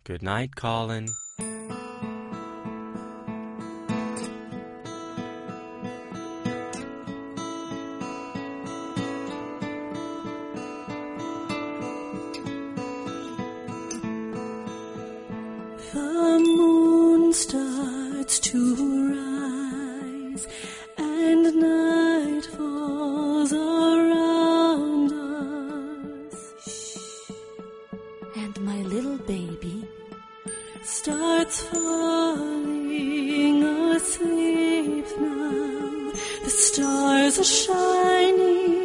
Good night, Colin. The moon starts to rise and night falls around us. And my little baby starts falling asleep now. The stars are shining